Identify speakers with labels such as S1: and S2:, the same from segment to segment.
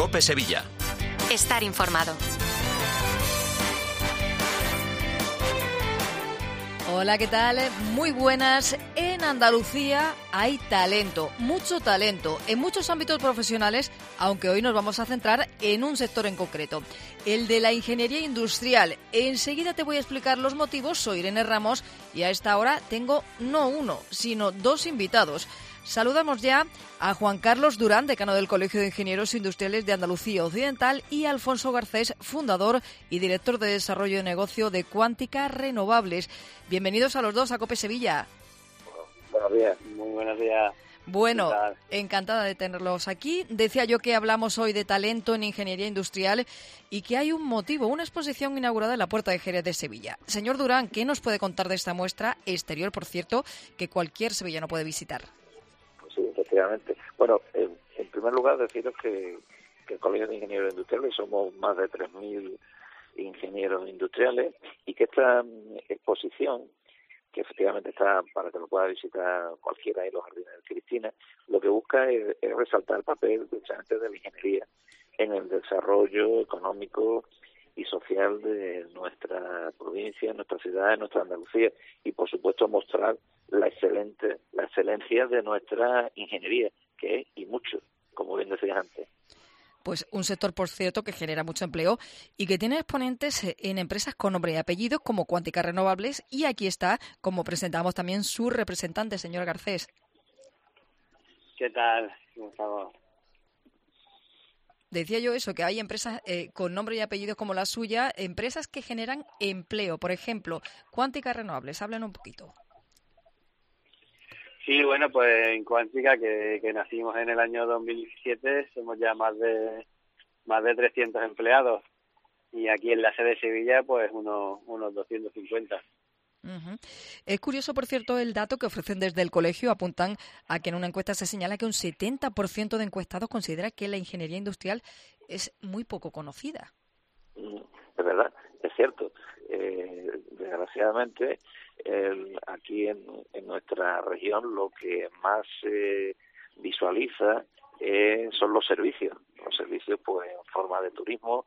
S1: COPE Sevilla.
S2: Estar informado.
S3: Hola, ¿qué tal? Muy buenas. En Andalucía hay talento, mucho talento, en muchos ámbitos profesionales, aunque hoy nos vamos a centrar en un sector en concreto, el de la ingeniería industrial. Enseguida te voy a explicar los motivos. Soy Irene Ramos y a esta hora tengo no uno, sino dos invitados. Saludamos ya a Juan Carlos Durán, decano del Colegio de Ingenieros Industriales de Andalucía Occidental, y Alfonso Garcés, fundador y director de desarrollo de negocio de Cuántica Renovables. Bienvenidos a los dos a COPE Sevilla.
S4: Buenos días, muy buenos días.
S3: Bueno, encantada de tenerlos aquí. Decía yo que hablamos hoy de talento en ingeniería industrial y que hay un motivo, una exposición inaugurada en la Puerta de Jerez de Sevilla. Señor Durán, ¿qué nos puede contar de esta muestra exterior, por cierto, que cualquier sevillano puede visitar?
S4: Sí, efectivamente. Bueno, en primer lugar deciros que el Colegio de Ingenieros Industriales somos más de 3.000 ingenieros industriales y que esta exposición, que efectivamente está para que lo pueda visitar cualquiera en los jardines de Cristina, lo que busca es resaltar el papel precisamente de la ingeniería en el desarrollo económico y social de nuestra provincia, nuestra ciudad, nuestra Andalucía, y por supuesto mostrar la excelencia de nuestra ingeniería, que es y mucho, como bien decías antes.
S3: Pues un sector, por cierto, que genera mucho empleo y que tiene exponentes en empresas con nombre y apellido como Cuántica Renovables, y aquí está, como presentamos también, su representante, señor Garcés.
S5: ¿Qué tal? ¿Cómo estamos?
S3: Decía yo eso, que hay empresas con nombre y apellido como la suya, empresas que generan empleo. Por ejemplo, Cuántica Renovables, hablen un poquito.
S5: Sí, bueno, pues en Cuántica, que nacimos en el año 2017, somos ya más de 300 empleados. Y aquí en la sede de Sevilla, pues unos 250.
S3: Uh-huh. Es curioso, por cierto, el dato que ofrecen desde el colegio. Apuntan a que en una encuesta se señala que un 70% de encuestados considera que la ingeniería industrial es muy poco conocida.
S4: De verdad, es cierto. Desgraciadamente, aquí en nuestra región lo que más se visualiza son los servicios. Los servicios, pues, en forma de turismo,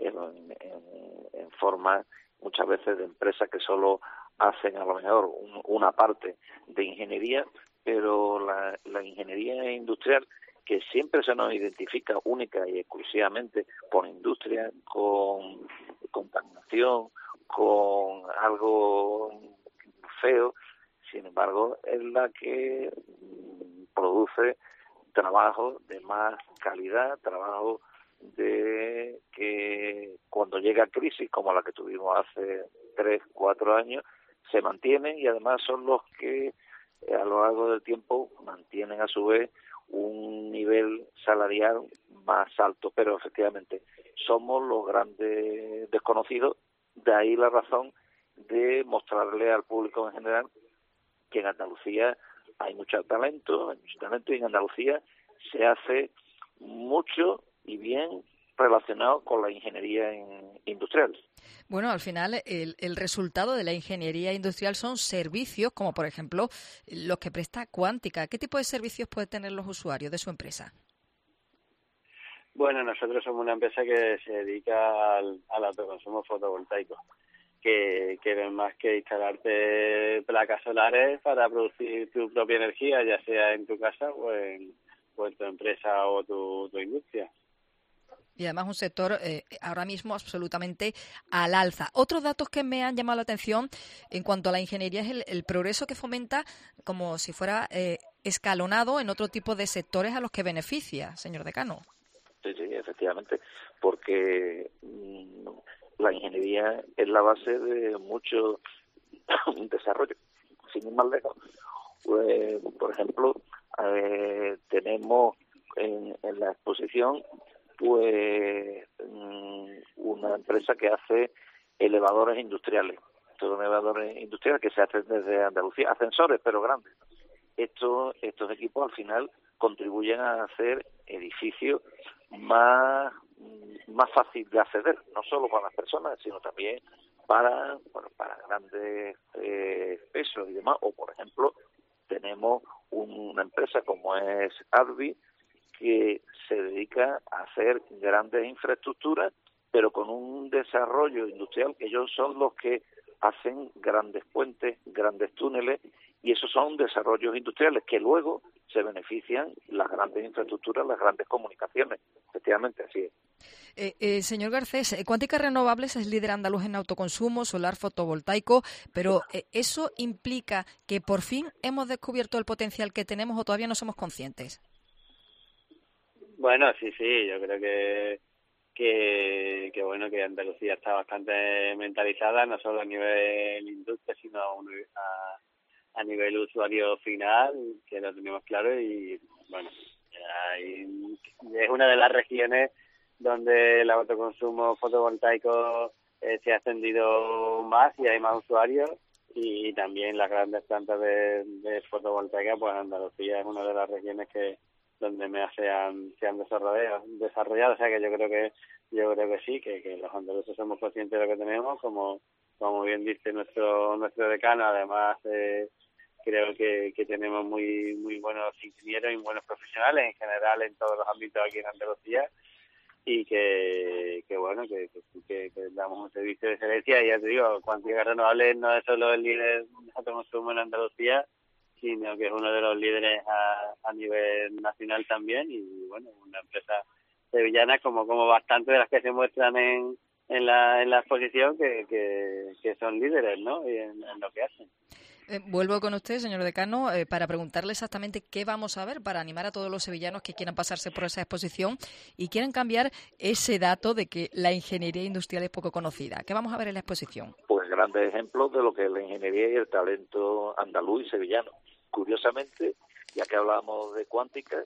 S4: en forma muchas veces de empresas que solo hacen a lo mejor una parte de ingeniería, pero la ingeniería industrial, que siempre se nos identifica única y exclusivamente por industria, con contaminación, con algo feo, sin embargo, es la que produce trabajo de más calidad, trabajo de que cuando llega crisis como la que tuvimos hace 3-4 años, se mantienen, y además son los que a lo largo del tiempo mantienen a su vez un nivel salarial más alto. Pero efectivamente somos los grandes desconocidos, de ahí la razón de mostrarle al público en general que en Andalucía hay mucho talento, y en Andalucía se hace mucho y bien relacionado con la ingeniería industrial.
S3: Bueno, al final el resultado de la ingeniería industrial son servicios, como por ejemplo los que presta Cuántica. ¿Qué tipo de servicios pueden tener los usuarios de su empresa?
S5: Bueno, nosotros somos una empresa que se dedica al autoconsumo fotovoltaico, que no es más que instalarte placas solares para producir tu propia energía, ya sea en tu casa o en tu empresa o tu industria.
S3: Y además un sector ahora mismo absolutamente al alza. Otros datos que me han llamado la atención en cuanto a la ingeniería es el progreso que fomenta, como si fuera escalonado en otro tipo de sectores a los que beneficia, señor decano.
S4: Sí, efectivamente, porque la ingeniería es la base de mucho desarrollo. Sin ir más lejos, pues, por ejemplo, tenemos en la exposición pues una empresa que hace elevadores industriales. Estos elevadores industriales que se hacen desde Andalucía, ascensores pero grandes. Estos equipos al final contribuyen a hacer edificios más fácil de acceder, no solo para las personas, sino también para grandes pesos y demás. O, por ejemplo, tenemos una empresa como es Advi, que se dedica a hacer grandes infraestructuras, pero con un desarrollo industrial, que ellos son los que hacen grandes puentes, grandes túneles, y esos son desarrollos industriales que luego se benefician las grandes infraestructuras, las grandes comunicaciones. Efectivamente, así es.
S3: Señor Garcés, Cuántica Renovables es líder andaluz en autoconsumo, solar, fotovoltaico, pero ¿eso implica que por fin hemos descubierto el potencial que tenemos o todavía no somos conscientes?
S5: Bueno, sí, yo creo que bueno, que Andalucía está bastante mentalizada, no solo a nivel industria, sino a nivel usuario final, que lo tenemos claro, y bueno, es una de las regiones donde el autoconsumo fotovoltaico se ha extendido más y hay más usuarios, y también las grandes plantas de fotovoltaica, pues Andalucía es una de las regiones donde más se han desarrollado, o sea que yo creo que sí, que los andaluces somos conscientes de lo que tenemos, como bien dice nuestro decano. Además creo que tenemos muy buenos ingenieros y buenos profesionales en general en todos los ámbitos aquí en Andalucía, y que damos un servicio de excelencia. Y ya te digo, Cuántica Renovables no es solo el líder de autoconsumo en Andalucía, sino que es uno de los líderes a nivel nacional también, y bueno, una empresa sevillana como bastante de las que se muestran en la exposición, que son líderes, ¿no?, y en lo que hacen.
S3: Vuelvo con usted, señor decano, para preguntarle exactamente qué vamos a ver para animar a todos los sevillanos que quieran pasarse por esa exposición y quieran cambiar ese dato de que la ingeniería industrial es poco conocida. ¿Qué vamos a ver en la exposición?
S4: Pues grandes ejemplos de lo que es la ingeniería y el talento andaluz y sevillano. Curiosamente, ya que hablábamos de Cuántica,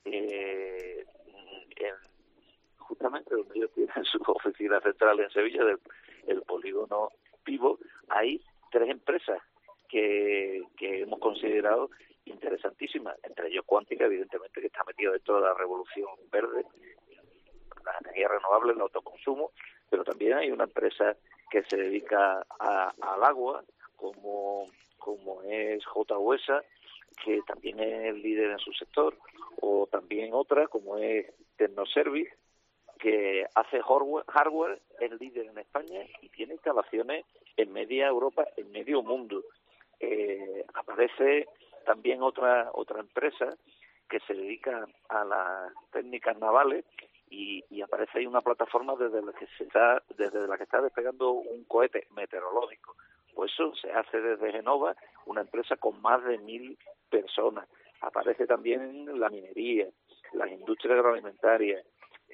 S4: justamente donde ellos tienen su oficina central en Sevilla, el polígono Pivo, hay 3 empresas que hemos considerado interesantísimas, entre ellos Cuántica, evidentemente, que está metido dentro de la revolución verde, la energía renovable, el autoconsumo, pero también hay una empresa que se dedica al agua, como es JUESA, que también es líder en su sector, o también otra como es Tecnoservice, que hace hardware, es líder en España y tiene instalaciones en media Europa, en medio mundo. Aparece también otra empresa que se dedica a las técnicas navales, y aparece ahí una plataforma desde la que está despegando un cohete meteorológico. Pues eso se hace desde Genova, una empresa con más de 1.000 personas. Aparece también la minería, las industrias agroalimentarias,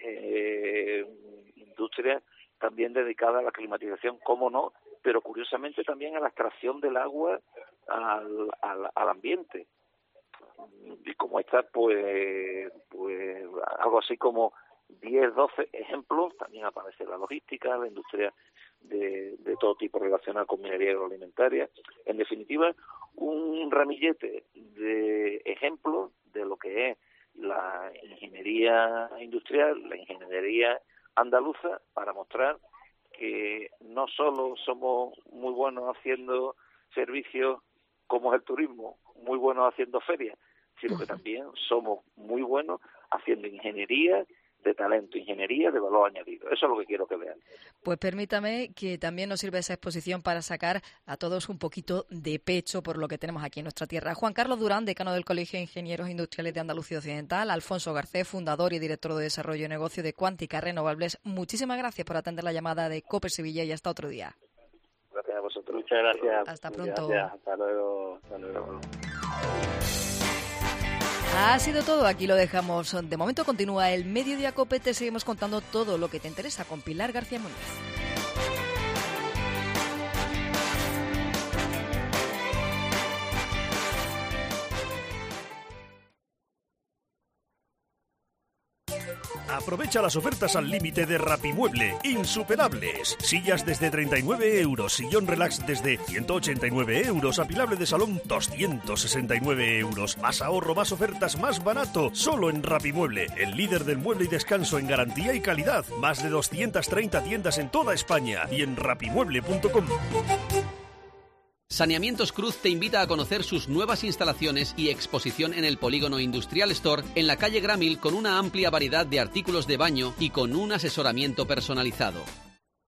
S4: industrias también dedicadas a la climatización, cómo no, pero curiosamente también a la extracción del agua al ambiente. Y como esta, pues algo así como 10, 12 ejemplos. También aparece la logística, la industria de todo tipo relacionada con minería agroalimentaria. En definitiva, un ramillete de ejemplos de lo que es la ingeniería industrial, la ingeniería andaluza, para mostrar que no solo somos muy buenos haciendo servicios como es el turismo, muy buenos haciendo ferias, sino que también somos muy buenos haciendo ingeniería de talento, ingeniería de valor añadido. Eso es lo que quiero que vean.
S3: Pues permítame que también nos sirva esa exposición para sacar a todos un poquito de pecho por lo que tenemos aquí en nuestra tierra. Juan Carlos Durán, decano del Colegio de Ingenieros Industriales de Andalucía Occidental, Alfonso Garcés, fundador y director de Desarrollo y Negocio de Cuántica Renovables, muchísimas gracias por atender la llamada de COPE Sevilla, y hasta otro día.
S4: Gracias a vosotros.
S5: Muchas gracias.
S3: Hasta pronto.
S5: Gracias. Hasta luego. Hasta luego.
S3: Ha sido todo, aquí lo dejamos. De momento continúa el Mediodía COPE, te seguimos contando todo lo que te interesa con Pilar García Muñoz.
S1: Aprovecha las ofertas al límite de Rapimueble, insuperables. Sillas desde 39 euros, sillón relax desde 189 euros, apilable de salón 269 euros. Más ahorro, más ofertas, más barato. Solo en Rapimueble, el líder del mueble y descanso en garantía y calidad. Más de 230 tiendas en toda España y en rapimueble.com.
S6: Saneamientos Cruz te invita a conocer sus nuevas instalaciones y exposición en el Polígono Industrial Store en la calle Gramil, con una amplia variedad de artículos de baño y con un asesoramiento personalizado.